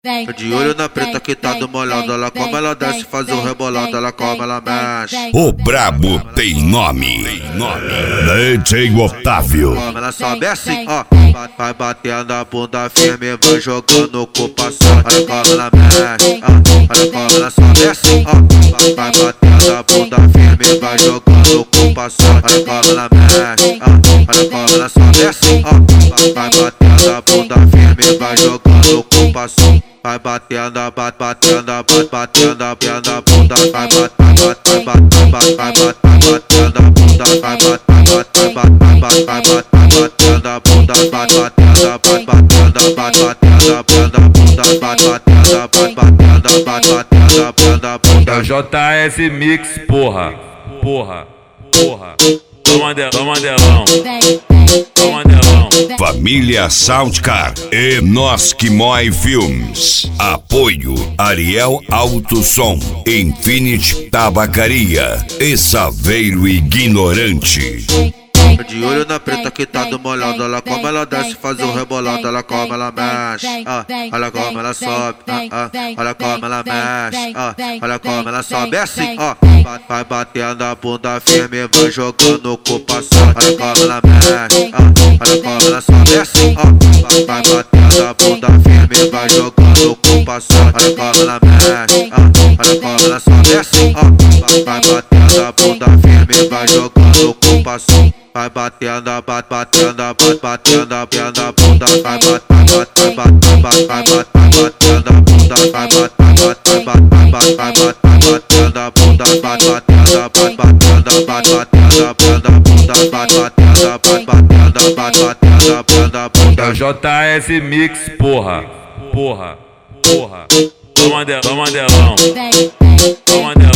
De olho na preta que tá do molhado, ela como ela desce, faz o rebolado, ela como ela mexe. O brabo tem nome. DJ Otávio. Como ela sobe assim, ó. Vai batendo a bunda firme, vai jogando com o passo. Olha como ela mexe, ó. Olha como ela sobe assim, ó. Vai batendo a bunda firme, vai jogando com o passo. Olha como ela mexe, ó. Olha como ela sobe assim, ó. Vai batendo a bunda firme, vai jogando com o passo. Vai batendo, batendo a bunda, vai batendo a bunda, vai batendo a bunda, É o JS Mix, porra. Toma delão. Família Soundcar e Nós Que Mói Filmes. Apoio Ariel Alto Som, Infinity Tabacaria e Saveiro Ignorante. De olho na preta que tá do molhado, ela como ela desce, faz o rebolado, ela como ela mexe, olha como ela sobe, olha como ela mexe, olha como ela sobe assim, ó. Vai batendo a bunda firme, vai jogando com o passo, olha como ela mexe, olha como ela sobe assim, ó. Vai batendo a bunda firme, vai jogando com o passo, olha como ela mexe, olha como ela sobe assim, ó. Vai batendo a bunda firme, vai jogando com o passo. Vai batendo a bunda, vai batendo a bunda, vai batendo a bunda, É o JS Mix, porra. Toma delão.